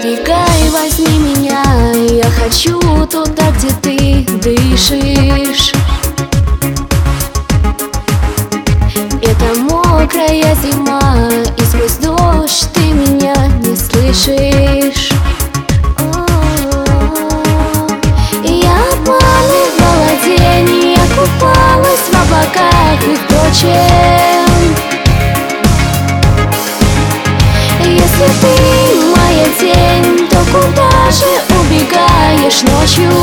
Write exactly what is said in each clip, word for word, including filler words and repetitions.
Двигай, возьми меня, я хочу туда, где ты дышишь. Это мокрая зима, и сквозь дождь ты меня не слышишь. Я плавала день, я купалась в облаках, и впрочем, если ты моя тень, то куда же убегаешь ночью?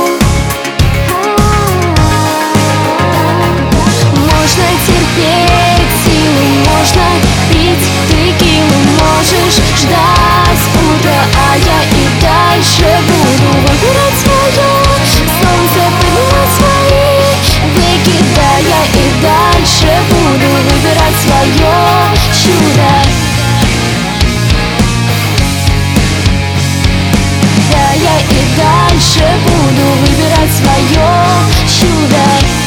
Можно терпеть силу, можно пить текилу, можешь ждать утра, а я и дальше буду выбирать свое. Солнце поднимать свои веки, да, я и дальше буду выбирать свое чудо. Да, я и дальше буду выбирать свое чудо.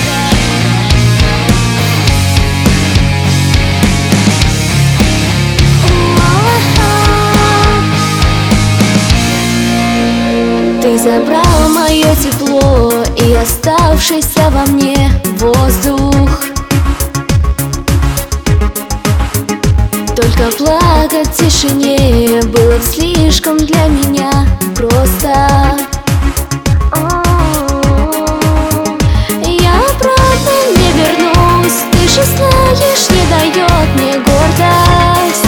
Ты забрал мое тепло и оставшийся во мне воздух. Только плакать в тишине было слишком для меня просто. Я обратно не вернусь, ты же знаешь, не дает мне гордость.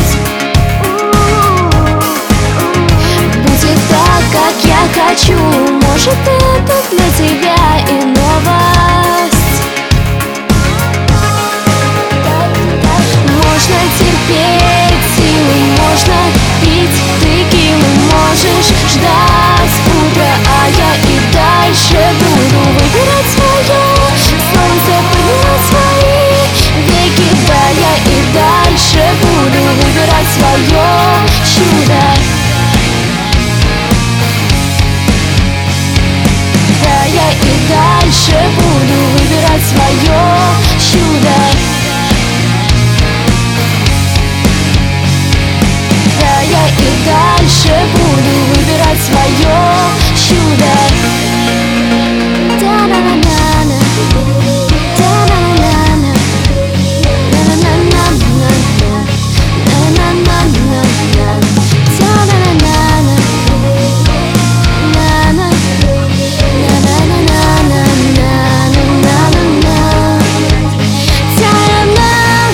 Будет так, как я хочу, может, это для тебя и новость. Можно терпеть силу, можно пить текилу, можешь ждать утра, а я и дальше буду выбирать свое. Солнце поднимать свои веки, да, я и дальше буду выбирать свое чудо. Да, я и дальше буду выбирать свое чудо. Да, я и дальше буду выбирать свое чудо. Да-на-на-на-на, да-на-на-на-на, на-на-на-на-на, на-на-на-на-на, да-на-на-на-на, на-на, на-на-на-на-на-на-на-на-на, та-на-на,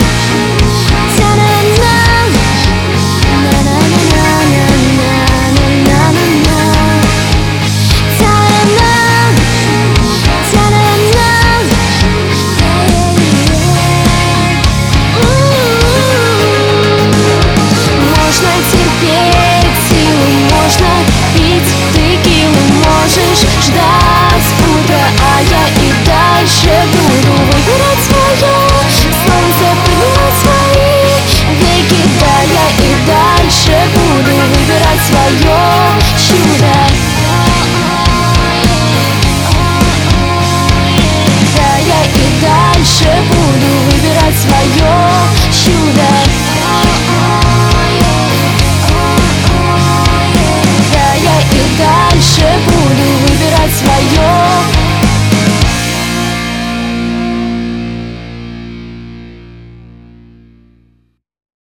можно терпеть силу, можно пить текилу, можешь ждать утра, а я и дальше буду выбирать свое. Солнце поднимать свои веки, да, я и дальше буду выбирать свое чудо. Да, я и дальше буду выбирать свое